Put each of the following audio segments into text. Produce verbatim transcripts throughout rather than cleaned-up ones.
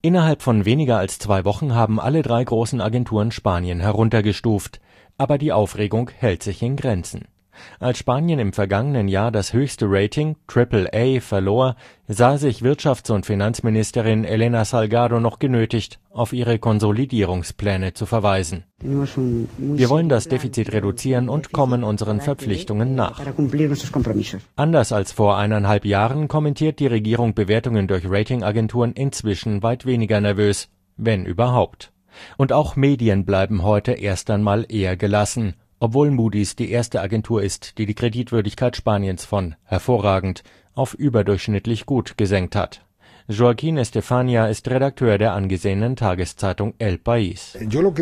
Innerhalb von weniger als zwei Wochen haben alle drei großen Agenturen Spanien heruntergestuft. Aber die Aufregung hält sich in Grenzen. Als Spanien im vergangenen Jahr das höchste Rating, Triple A, verlor, sah sich Wirtschafts- und Finanzministerin Elena Salgado noch genötigt, auf ihre Konsolidierungspläne zu verweisen. Wir wollen das Defizit reduzieren und kommen unseren Verpflichtungen nach. Anders als vor eineinhalb Jahren kommentiert die Regierung Bewertungen durch Ratingagenturen inzwischen weit weniger nervös, wenn überhaupt. Und auch Medien bleiben heute erst einmal eher gelassen, obwohl Moody's die erste Agentur ist, die die Kreditwürdigkeit Spaniens von hervorragend auf überdurchschnittlich gut gesenkt hat. Joaquín Estefania ist Redakteur der angesehenen Tageszeitung El País.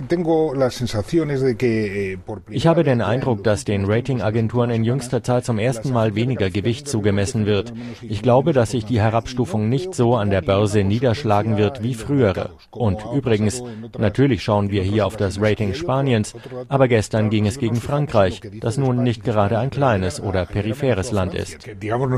Ich habe den Eindruck, dass den Ratingagenturen in jüngster Zeit zum ersten Mal weniger Gewicht zugemessen wird. Ich glaube, dass sich die Herabstufung nicht so an der Börse niederschlagen wird wie frühere. Und übrigens, natürlich schauen wir hier auf das Rating Spaniens, aber gestern ging es gegen Frankreich, das nun nicht gerade ein kleines oder peripheres Land ist.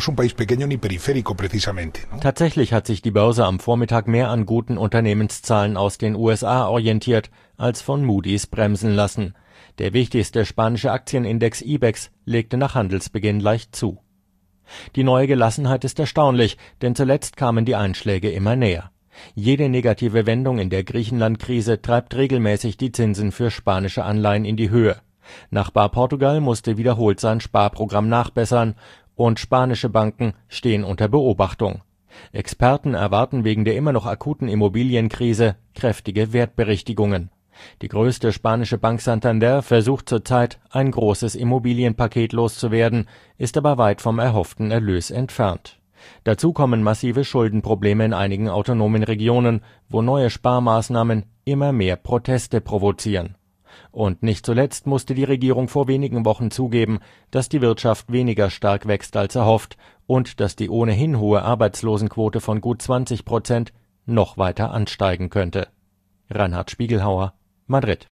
Tatsächlich hat sich die Börse am Vormittag mehr an guten Unternehmenszahlen aus den U S A orientiert, als von Moody's bremsen lassen. Der wichtigste spanische Aktienindex IBEX legte nach Handelsbeginn leicht zu. Die neue Gelassenheit ist erstaunlich, denn zuletzt kamen die Einschläge immer näher. Jede negative Wendung in der Griechenland-Krise treibt regelmäßig die Zinsen für spanische Anleihen in die Höhe. Nachbar Portugal musste wiederholt sein Sparprogramm nachbessern und spanische Banken stehen unter Beobachtung. Experten erwarten wegen der immer noch akuten Immobilienkrise kräftige Wertberichtigungen. Die größte spanische Bank Santander versucht zurzeit, ein großes Immobilienpaket loszuwerden, ist aber weit vom erhofften Erlös entfernt. Dazu kommen massive Schuldenprobleme in einigen autonomen Regionen, wo neue Sparmaßnahmen immer mehr Proteste provozieren. Und nicht zuletzt musste die Regierung vor wenigen Wochen zugeben, dass die Wirtschaft weniger stark wächst als erhofft und dass die ohnehin hohe Arbeitslosenquote von gut zwanzig Prozent noch weiter ansteigen könnte. Reinhard Spiegelhauer, Madrid.